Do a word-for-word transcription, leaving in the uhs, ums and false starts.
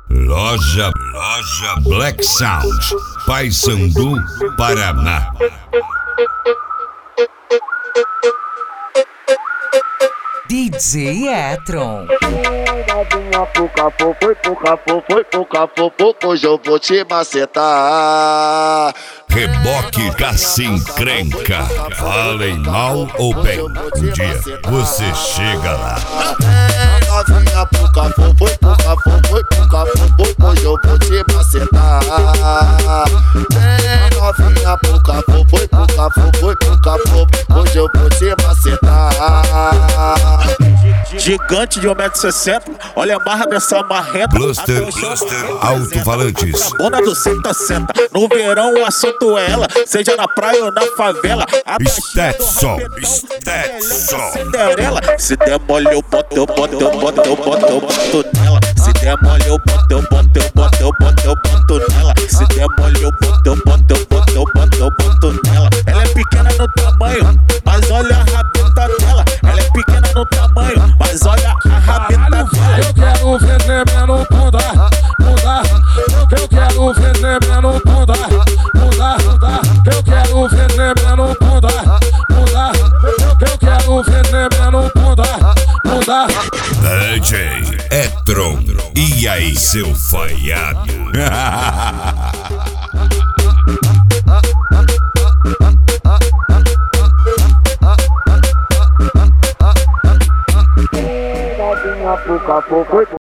Loja, loja Black Sound, Paysandu, Paraná. D J Etron. Novinha pouca fofo, foi pouca fofo, foi pouca fofo, hoje eu vou te macetar. Reboque Cassincrenca. Falem mal ou bem, um dia você chega lá. Novinha pouca fofo, foi pouca fofo, foi pouca fofo, hoje eu vou te macetar. Novinha pouca fofo, foi pouca fofo, foi pouca fofo, hoje eu vou te macetar. Gigante de um metro e sessenta, olha a marra dessa marreta. Bluster, Bluster, alto-falantes. Dona do senta, senta. No verão o assunto é ela, seja na praia ou na favela. Stetson, Stetson. Cinderela, se der mole eu boto, eu boto, eu boto, eu boto, eu boto nela. Se der mole eu boto, eu boto, eu boto, eu boto, eu boto nela. Se der mole eu boto, eu boto, eu boto, eu boto, eu boto nela. Ela é pequena no tamanho, mas olha a rabeta dela. Ela é pequena no tamanho, mas olha a rabeta dela. Eu quero ver tremendo bunda, bunda. Eu quero ver tremendo bunda, bunda, bunda. Eu quero ver tremendo bunda, bunda. Eu quero ver tremendo bunda, bunda. D J Etron, e aí seu falhado? Novinha pouca fofo, foi